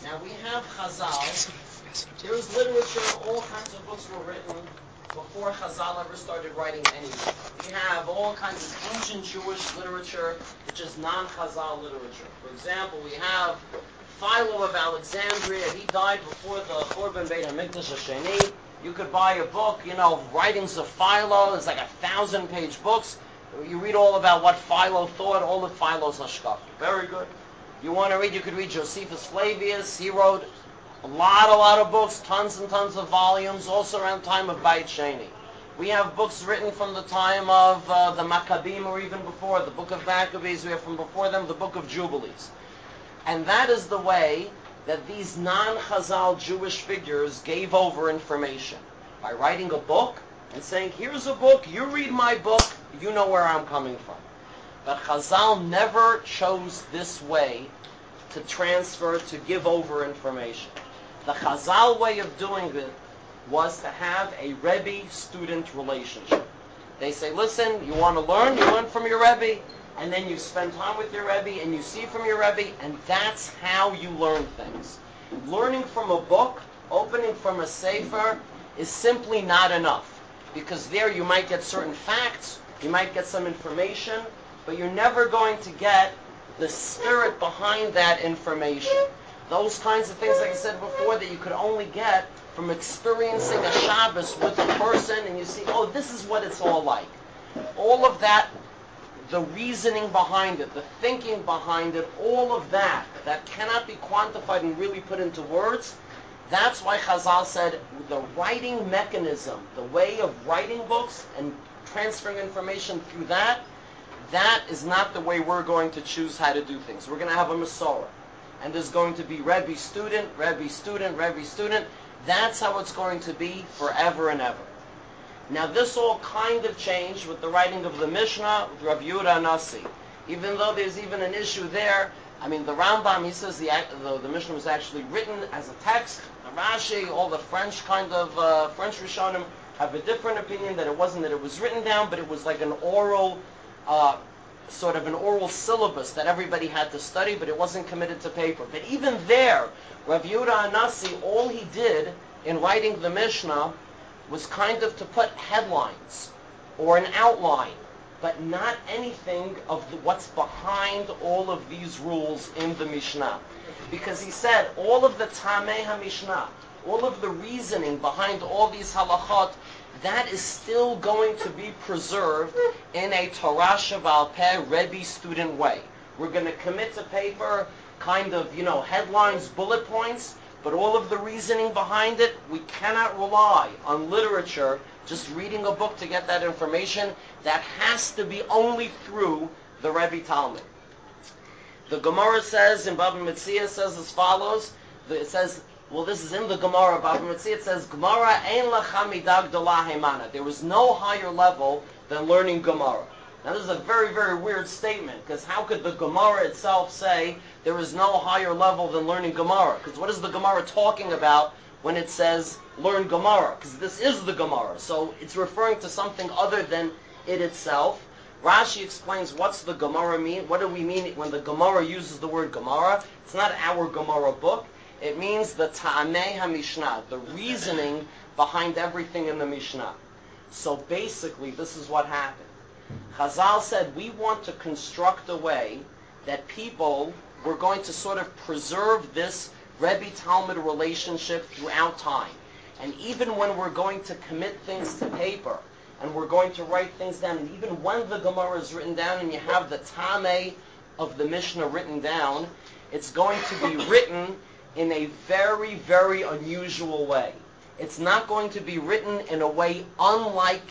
Now we have Chazal. There's literature, all kinds of books were written before Chazal ever started writing anything. We have all kinds of ancient Jewish literature, which is non-Chazal literature. For example, we have Philo of Alexandria. He died before the Churban Beit HaMikdash Hasheni. You could buy a book, writings of Philo. It's like 1,000-page books. You read all about what Philo thought, all of Philo's hashkafa. Very good. You want to read, you could read Josephus Flavius. He wrote a lot of books, tons and tons of volumes, also around the time of Beit Sheni. We have books written from the time of the Maccabim, or even before, the Book of Maccabees. We have from before them the Book of Jubilees. And that is the way that these non-Chazal Jewish figures gave over information. By writing a book and saying, here's a book, you read my book, you know where I'm coming from. But Chazal never chose this way to transfer, to give over information. The Chazal way of doing it was to have a Rebbe-student relationship. They say, listen, you want to learn? You learn from your Rebbe, and then you spend time with your Rebbe, and you see from your Rebbe, and that's how you learn things. Learning from a book, opening from a sefer, is simply not enough. Because there you might get certain facts, you might get some information, but you're never going to get the spirit behind that information. Those kinds of things, like I said before, that you could only get from experiencing a Shabbos with a person, and you see, oh, this is what it's all like. All of that, the reasoning behind it, the thinking behind it, all of that cannot be quantified and really put into words. That's why Chazal said the writing mechanism, the way of writing books and transferring information through that is not the way we're going to choose how to do things. We're going to have a Masorah. And there's going to be Rebbe student, Rebbe student, Rebbe student. That's how it's going to be forever and ever. Now this all kind of changed with the writing of the Mishnah, with Rav Yehuda Anasi. Even though there's even an issue there, the Rambam, he says the Mishnah was actually written as a text. The Rashi, all the French French Rishonim have a different opinion that it wasn't that it was written down, but it was like an oral sort of an oral syllabus that everybody had to study, but it wasn't committed to paper. But even there, Rav Yehuda Anasi, all he did in writing the Mishnah was kind of to put headlines or an outline, but not anything of what's behind all of these rules in the Mishnah. Because he said all of the Tamei HaMishnah, all of the reasoning behind all these halachot, that is still going to be preserved in a Torah Shebaal Peh Rebbe student way. We're going to commit to paper kind of, headlines, bullet points, but all of the reasoning behind it, we cannot rely on literature, just reading a book to get that information. That has to be only through the Rebbe Talmud. The Gemara says, in Baba Metzia, says as follows, it says, well, this is in the Gemara, Baba Metzia, it says, Gemara ein lacha midah gdolah heimana. There was no higher level than learning Gemara. Now this is a very, very weird statement, because how could the Gemara itself say there is no higher level than learning Gemara? Because what is the Gemara talking about when it says learn Gemara? Because this is the Gemara, so it's referring to something other than it itself. Rashi explains what's the Gemara mean. What do we mean when the Gemara uses the word Gemara? It's not our Gemara book. It means the Ta'amei HaMishnah, the reasoning behind everything in the Mishnah. So basically, this is what happened. Chazal said, we want to construct a way that people were going to sort of preserve this Rebbe-Talmud relationship throughout time. And even when we're going to commit things to paper, and we're going to write things down, and even when the Gemara is written down and you have the Tamei of the Mishnah written down, it's going to be written in a very, very unusual way. It's not going to be written in a way unlike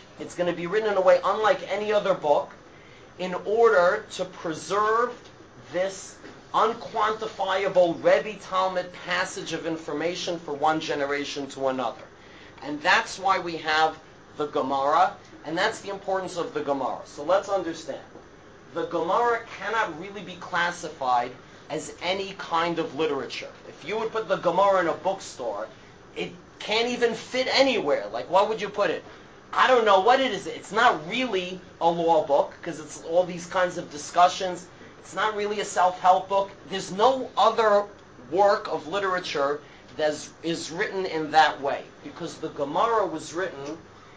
any other book, in order to preserve this unquantifiable Rebbe Talmud passage of information for one generation to another. And that's why we have the Gemara, and that's the importance of the Gemara. So let's understand. The Gemara cannot really be classified as any kind of literature. If you would put the Gemara in a bookstore, it can't even fit anywhere. Like, why would you put it? I don't know what it is. It's not really a law book, because it's all these kinds of discussions. It's not really a self-help book. There's no other work of literature that is written in that way, because the Gemara was written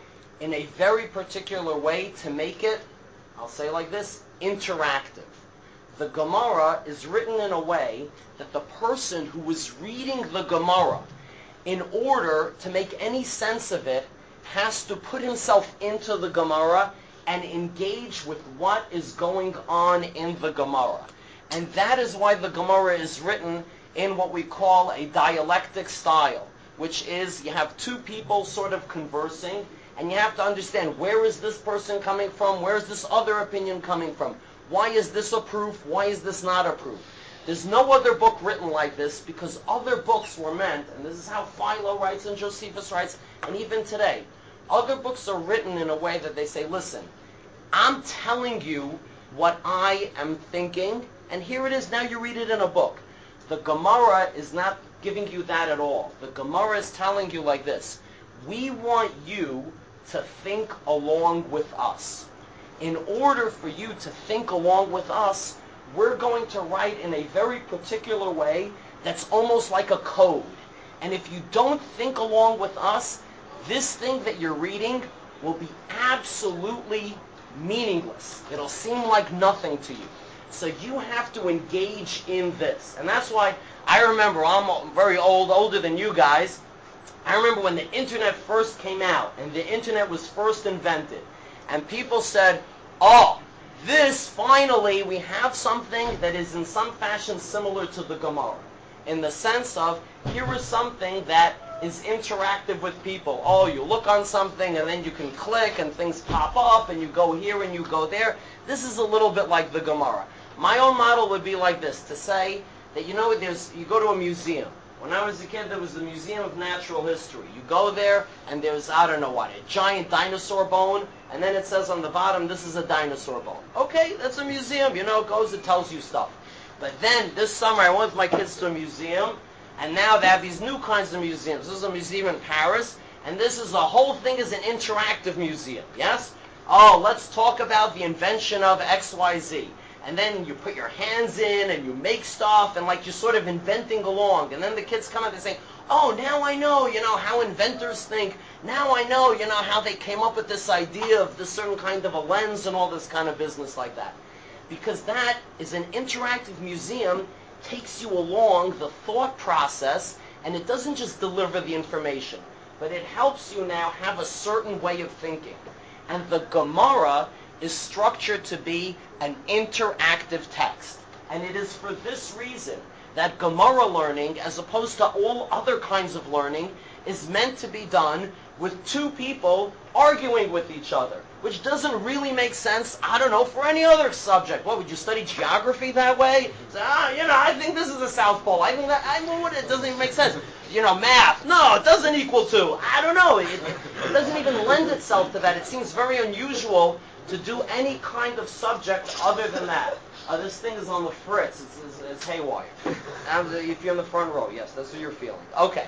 in a very particular way to make it, I'll say like this, interactive. The Gemara is written in a way that the person who is reading the Gemara, in order to make any sense of it, has to put himself into the Gemara and engage with what is going on in the Gemara. And that is why the Gemara is written in what we call a dialectic style, which is you have two people sort of conversing, and you have to understand, where is this person coming from? Where is this other opinion coming from? Why is this a proof? Why is this not a proof? There's no other book written like this, because other books were meant, and this is how Philo writes and Josephus writes, and even today, other books are written in a way that they say, listen, I'm telling you what I am thinking, and here it is, now you read it in a book. The Gemara is not giving you that at all. The Gemara is telling you like this: we want you to think along with us. In order for you to think along with us, we're going to write in a very particular way that's almost like a code. And if you don't think along with us, this thing that you're reading will be absolutely meaningless. It'll seem like nothing to you. So you have to engage in this. And that's why I remember, I'm very old, older than you guys. I remember when the internet first came out and the internet was first invented. And people said, oh, this, finally, we have something that is in some fashion similar to the Gemara. In the sense of, here is something that is interactive with people. Oh, you look on something and then you can click and things pop up and you go here and you go there. This is a little bit like the Gemara. My own model would be like this, to say that, you go to a museum. When I was a kid, there was the Museum of Natural History. You go there, and there's, I don't know what, a giant dinosaur bone, and then it says on the bottom, this is a dinosaur bone. Okay, that's a museum, it goes, it tells you stuff. But then, this summer, I went with my kids to a museum, and now they have these new kinds of museums. This is a museum in Paris, and this is, the whole thing is an interactive museum, yes? Oh, let's talk about the invention of XYZ. And then you put your hands in and you make stuff and like you're sort of inventing along. And then the kids come out and say, oh, now I know, how inventors think. Now I know, how they came up with this idea of this certain kind of a lens and all this kind of business like that. Because that is an interactive museum, takes you along the thought process, and it doesn't just deliver the information, but it helps you now have a certain way of thinking. And the Gemara is structured to be an interactive text. And it is for this reason that Gemara learning, as opposed to all other kinds of learning, is meant to be done with two people arguing with each other, which doesn't really make sense, I don't know, for any other subject. What, would you study geography that way? Say, I think this is the South Pole. I think that, it doesn't even make sense. Math. No, it doesn't equal 2. I don't know. It doesn't even lend itself to that. It seems very unusual to do any kind of subject other than that. This thing is on the fritz. It's haywire. If you're in the front row, yes, that's what you're feeling. Okay.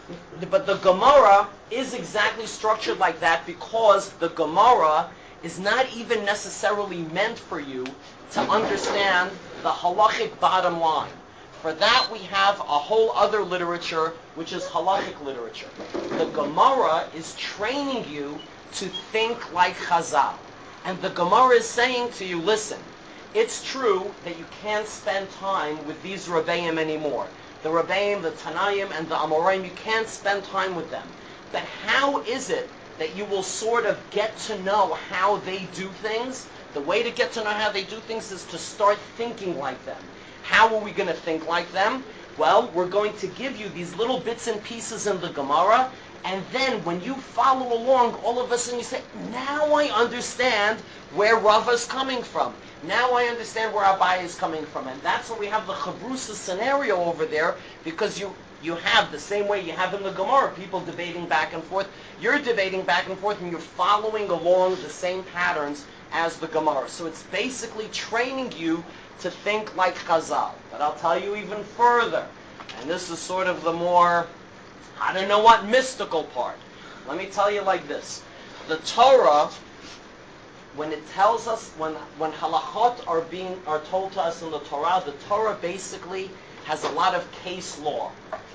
But the Gemara is exactly structured like that, because the Gemara is not even necessarily meant for you to understand the halachic bottom line. For that we have a whole other literature, which is halachic literature. The Gemara is training you to think like Chazal. And the Gemara is saying to you, listen, it's true that you can't spend time with these Rebbeim anymore. The Rebbeim, the Tanaim, and the Amoraim, you can't spend time with them. But how is it that you will sort of get to know how they do things? The way to get to know how they do things is to start thinking like them. How are we going to think like them? Well, we're going to give you these little bits and pieces in the Gemara, and then when you follow along, all of a sudden you say, now I understand where Rava is coming from. Now I understand where Abaye is coming from. And that's why we have the Chavrusa scenario over there, because you have the same way you have in the Gemara, people debating back and forth. You're debating back and forth, and you're following along the same patterns as the Gemara. So it's basically training you to think like Chazal. But I'll tell you even further, and this is sort of the more, I don't know what, mystical part. Let me tell you like this. The Torah, when it tells us, when halachot are told to us in the Torah basically has a lot of case law.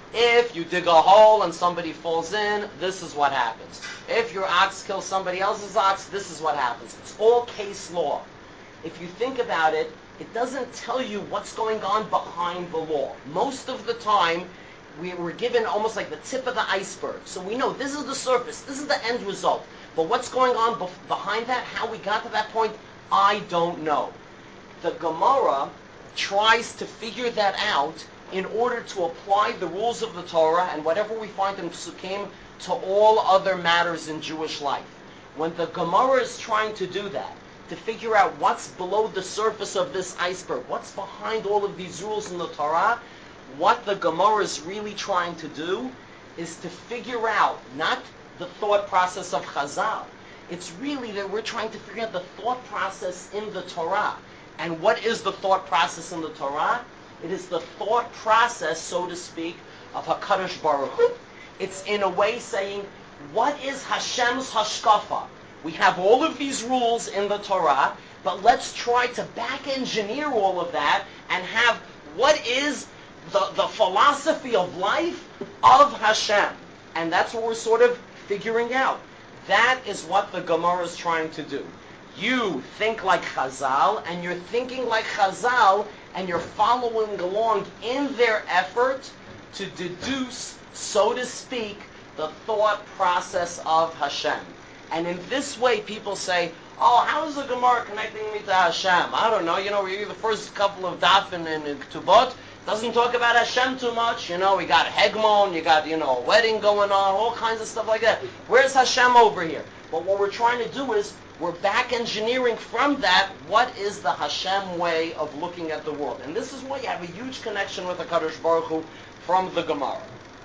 If you dig a hole and somebody falls in, this is what happens. If your ox kills somebody else's ox, this is what happens. It's all case law. If you think about it, it doesn't tell you what's going on behind the law. Most of the time, we're given almost like the tip of the iceberg. So we know this is the surface, this is the end result. But what's going on behind that, how we got to that point, I don't know. The Gemara tries to figure that out in order to apply the rules of the Torah and whatever we find in Psukim to all other matters in Jewish life. When the Gemara is trying to do that, to figure out what's below the surface of this iceberg, what's behind all of these rules in the Torah, what the Gemara is really trying to do is to figure out not the thought process of Chazal. It's really that we're trying to figure out the thought process in the Torah. And what is the thought process in the Torah? It is the thought process, so to speak, of HaKadosh Baruch Hu. It's in a way saying, what is Hashem's hashkafa? We have all of these rules in the Torah, but let's try to back engineer all of that and have what is the philosophy of life of Hashem. And that's what we're sort of figuring out. That is what the Gemara is trying to do. You think like Chazal, and you're thinking like Chazal, and you're following along in their effort to deduce, so to speak, the thought process of Hashem. And in this way, people say, oh, how is the Gemara connecting me to Hashem? I don't know. We read the first couple of daf in Ketubot. Doesn't talk about Hashem too much. We got Hegmon, you got, a wedding going on, all kinds of stuff like that. Where's Hashem over here? But what we're trying to do is, we're back engineering from that, what is the Hashem way of looking at the world? And this is why you have a huge connection with the HaKadosh Baruch Hu from the Gemara.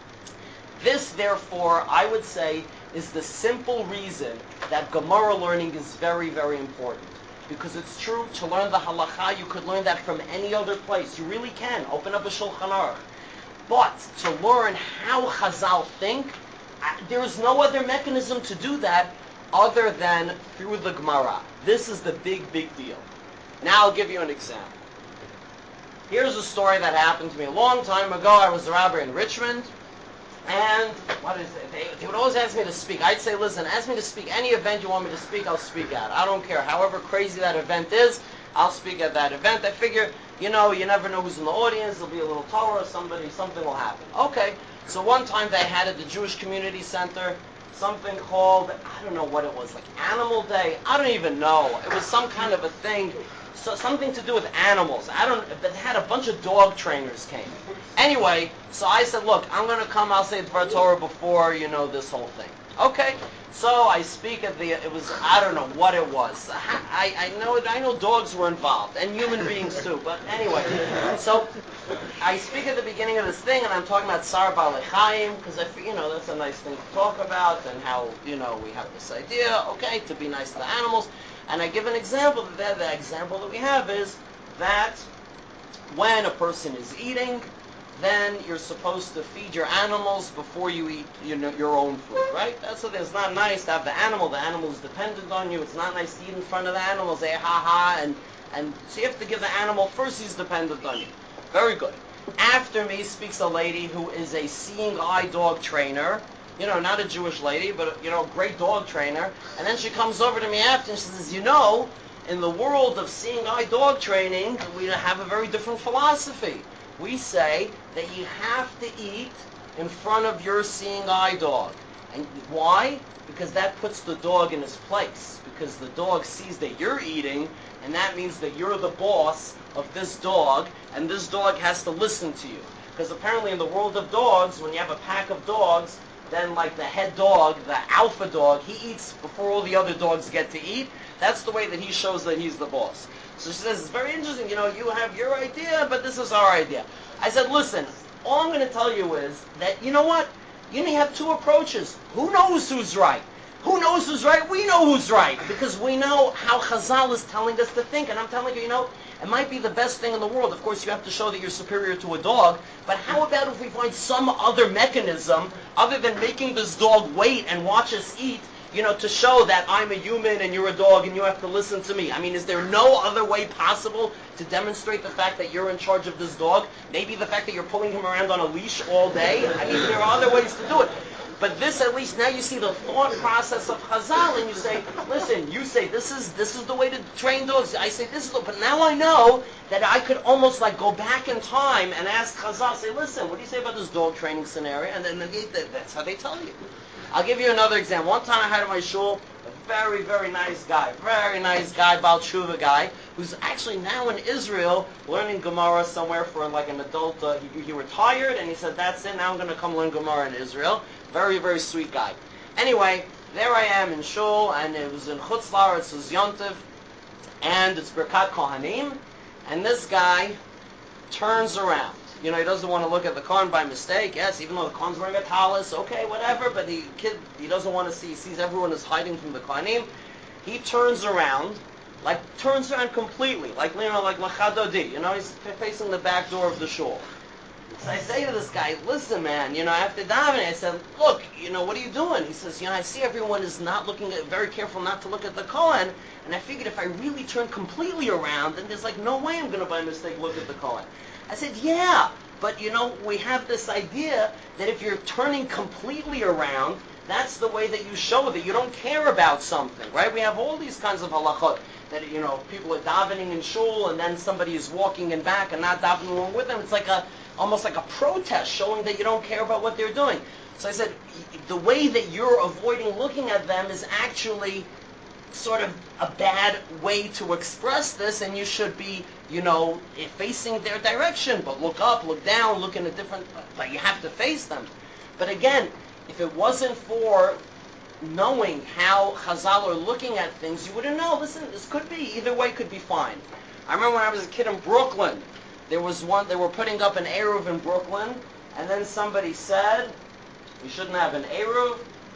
This, therefore, I would say, is the simple reason that Gemara learning is very, very important. Because it's true, to learn the halacha, you could learn that from any other place. You really can. Open up a Shulchan Aruch. But to learn how Chazal think, there is no other mechanism to do that other than through the Gemara. This is the big, big deal. Now I'll give you an example. Here's a story that happened to me a long time ago. I was a rabbi in Richmond, and they would always ask me to speak. I'd say, listen, ask me to speak any event you want me to speak, I'll speak at. I don't care. However crazy that event is, I'll speak at that event. I figure, you never know who's in the audience. There'll be a little Torah, something will happen. Okay, so one time they had at the Jewish Community Center something called, I don't know what it was, like Animal Day. I don't even know. It was some kind of a thing, so something to do with animals. But they had a bunch of dog trainers came. Anyway, so I said, look, I'm going to come, I'll say Dvar Torah before, this whole thing. Okay, so I speak at I don't know what it was. I know dogs were involved, and human beings too, but anyway. So I speak at the beginning of this thing, and I'm talking about Sar Balei Chaim, because that's a nice thing to talk about, and how, we have this idea, okay, to be nice to the animals. And I give an example. The example that we have is that when a person is eating, then you're supposed to feed your animals before you eat your own food, right? That's what it's not nice to have the animal is dependent on you. It's not nice to eat in front of the animal, say ha, and so you have to give the animal first, he's dependent on you. Very good. After me speaks a lady who is a seeing eye dog trainer, not a Jewish lady, but great dog trainer, and then she comes over to me after and she says, in the world of seeing eye dog training, we have a very different philosophy. We say that you have to eat in front of your seeing eye dog. And why? Because that puts the dog in his place. Because the dog sees that you're eating, and that means that you're the boss of this dog, and this dog has to listen to you. Because apparently in the world of dogs, when you have a pack of dogs, then like the head dog, the alpha dog, he eats before all the other dogs get to eat. That's the way that he shows that he's the boss. So she says, it's very interesting, you have your idea, but this is our idea. I said, listen, all I'm going to tell you is that, you know what? You have two approaches. Who knows who's right? Who knows who's right? We know who's right, because we know how Chazal is telling us to think. And I'm telling you, it might be the best thing in the world. Of course, you have to show that you're superior to a dog, but how about if we find some other mechanism, other than making this dog wait and watch us eat, to show that I'm a human and you're a dog and you have to listen to me. I mean, is there no other way possible to demonstrate the fact that you're in charge of this dog? Maybe the fact that you're pulling him around on a leash all day? I mean, there are other ways to do it. But this, at least, now you see the thought process of Chazal, and you say, listen, you say this is the way to train dogs. I say this is but now I know that I could almost like go back in time and ask Chazal, say, listen, what do you say about this dog training scenario? And then that's how they tell you. I'll give you another example. One time I had at my shul a very, very nice guy, Baal Tshuva guy, who's actually now in Israel learning Gemara somewhere for like an adult. He retired, and he said, that's it, now I'm going to come learn Gemara in Israel. Very, very sweet guy. Anyway, there I am in shul, and it was in Chutz La'aretz, it was Yontiv, and it's Birkat Kohanim, and this guy turns around. He doesn't want to look at the Kohen by mistake. Yes, even though the Kohen's wearing a talis, okay, whatever, but he doesn't want to see, he sees everyone is hiding from the Kohanim. He turns around completely, like Lachadodi, he's facing the back door of the shul. So I say to this guy, listen, man, after davening, I said, look, what are you doing? He says, I see everyone is not looking very careful not to look at the Kohen, and I figured if I really turn completely around, then there's no way I'm going to by mistake look at the Kohen. I said, yeah, but we have this idea that if you're turning completely around, that's the way that you show that you don't care about something, right? We have all these kinds of halachot that, people are davening in shul, and then somebody is walking in back and not davening along with them. It's almost like a protest showing that you don't care about what they're doing. So I said, the way that you're avoiding looking at them is actually sort of a bad way to express this, and you should be, facing their direction, but look up, look down, look in a different, but you have to face them. But again, if it wasn't for knowing how Chazal are looking at things, you wouldn't know, listen, this could be, either way could be fine. I remember when I was a kid in Brooklyn, there was one, they were putting up an Eruv in Brooklyn, and then somebody said, we shouldn't have an Eruv,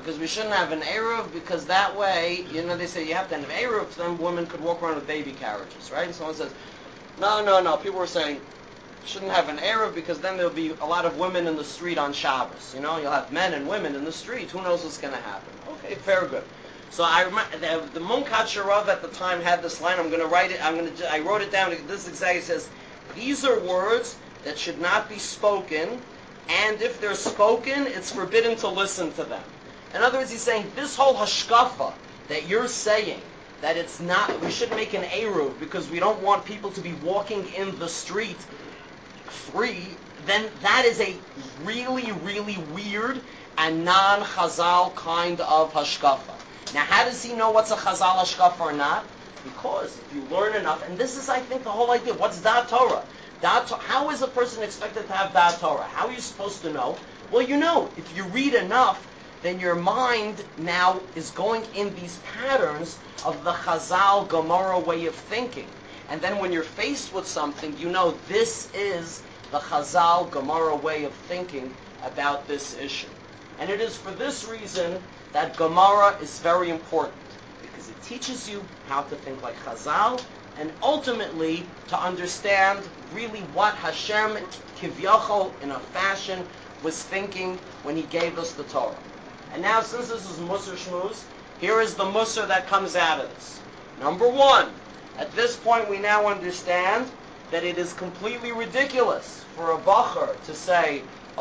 because that way, they say you have to have an Eruv, so then women could walk around with baby carriages, right? And someone says, no, people were saying, shouldn't have an Eruv, because then there'll be a lot of women in the street on Shabbos, you'll have men and women in the street, who knows what's going to happen? Okay, fair, good. So I remember, the Munkat Sharav at the time had this line, I'm going to write it, I wrote it down, this exactly says, these are words that should not be spoken, and if they're spoken, it's forbidden to listen to them. In other words, he's saying, this whole hashkafa that you're saying, that it's not, we should make an eruv because we don't want people to be walking in the street free, then that is a really, really weird and non-Chazal kind of hashkafa. Now, how does he know what's a Chazal hashkafa or not? Because if you learn enough, and this is, I think, the whole idea. What's Da'at Torah? How is a person expected to have Da'at Torah? How are you supposed to know? Well, if you read enough, then your mind now is going in these patterns of the Chazal Gemara way of thinking. And then when you're faced with something, this is the Chazal Gemara way of thinking about this issue. And it is for this reason that Gemara is very important, because it teaches you how to think like Chazal, and ultimately to understand really what Hashem, Kivyachol, in a fashion, was thinking when he gave us the Torah. And now, since this is Musar Shmuz, here is the Musar that comes out of this. Number one, at this point we now understand that it is completely ridiculous for a Bachar to say,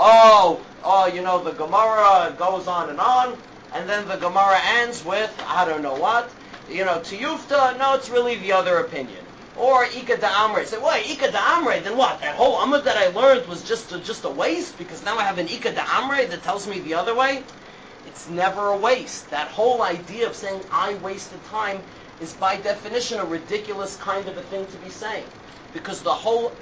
the Gemara goes on, and then the Gemara ends with, I don't know what, Tiyufta, no, it's really the other opinion. Or Ika Da'amre. Say, well, Ika Da'amre, then what? That whole Amud that I learned was just a waste, because now I have an Ika Da'amre that tells me the other way? It's never a waste. That whole idea of saying, I wasted time, is by definition a ridiculous kind of a thing to be saying. Because the whole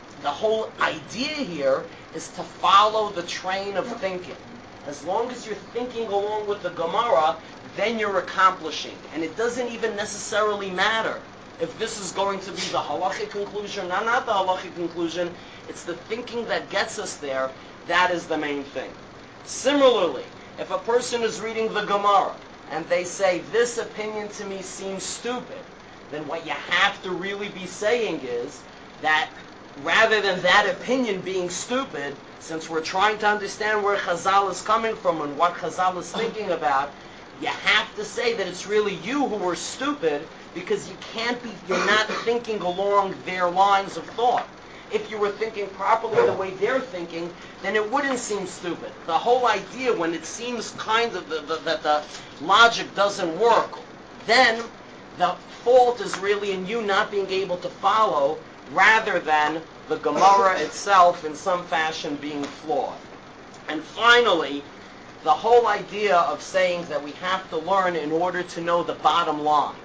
idea here is to follow the train of thinking. As long as you're thinking along with the Gemara, then you're accomplishing. And it doesn't even necessarily matter if this is going to be the halachic conclusion or not the halachic conclusion. It's the thinking that gets us there. That is the main thing. Similarly, if a person is reading the Gemara and they say, this opinion to me seems stupid, then what you have to really be saying is that rather than that opinion being stupid, since we're trying to understand where Chazal is coming from and what Chazal is thinking about, You have to say that it's really you who were stupid because you're not thinking along their lines of thought. If you were thinking properly the way they're thinking, then it wouldn't seem stupid. The whole idea, when it seems kind of that the logic doesn't work, then the fault is really in you not being able to follow, rather than the Gemara itself in some fashion being flawed. And finally, the whole idea of saying that we have to learn in order to know the bottom line.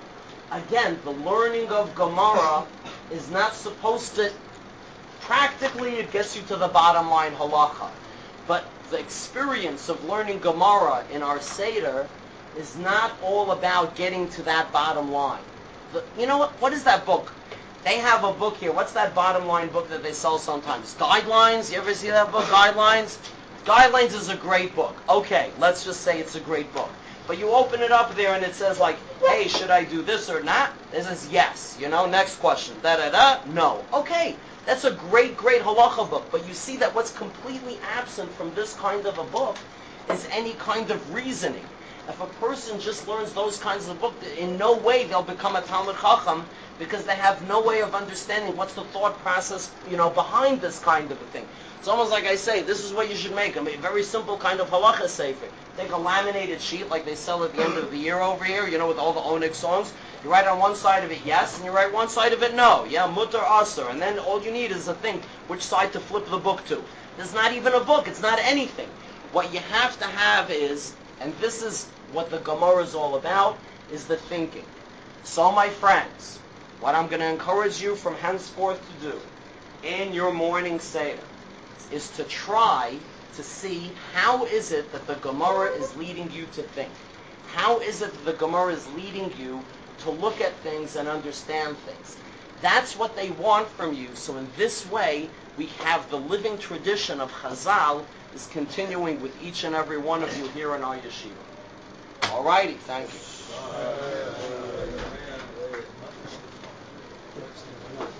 Again, the learning of Gemara is not supposed to, practically it gets you to the bottom line halacha. But the experience of learning Gemara in our Seder is not all about getting to that bottom line. You know what is that book? They have a book here. What's that bottom line book that they sell sometimes? Guidelines? You ever see that book, Guidelines? Guidelines is a great book. Okay, let's just say it's a great book. But you open it up there and it says like, hey, should I do this or not? It says yes. Next question. Da-da-da. No. Okay, that's a great halacha book. But you see that what's completely absent from this kind of a book is any kind of reasoning. If a person just learns those kinds of books, in no way they'll become a Talmid Chacham, because they have no way of understanding what's the thought process, behind this kind of a thing. It's almost like I say, this is what you should make. A very simple kind of halacha sefer. Take a laminated sheet like they sell at the end of the year over here, with all the Onik songs. You write on one side of it yes, and you write one side of it no. Yeah, mutter asur. And then all you need is a thing, which side to flip the book to. There's not even a book. It's not anything. What you have to have is, and this is what the Gemara is all about, is the thinking. So my friends, what I'm going to encourage you from henceforth to do in your morning Seder is to try to see how is it that the Gemara is leading you to think. How is it that the Gemara is leading you to look at things and understand things. That's what they want from you. So in this way, we have the living tradition of Chazal is continuing with each and every one of you here in our yeshiva. All righty, thank you.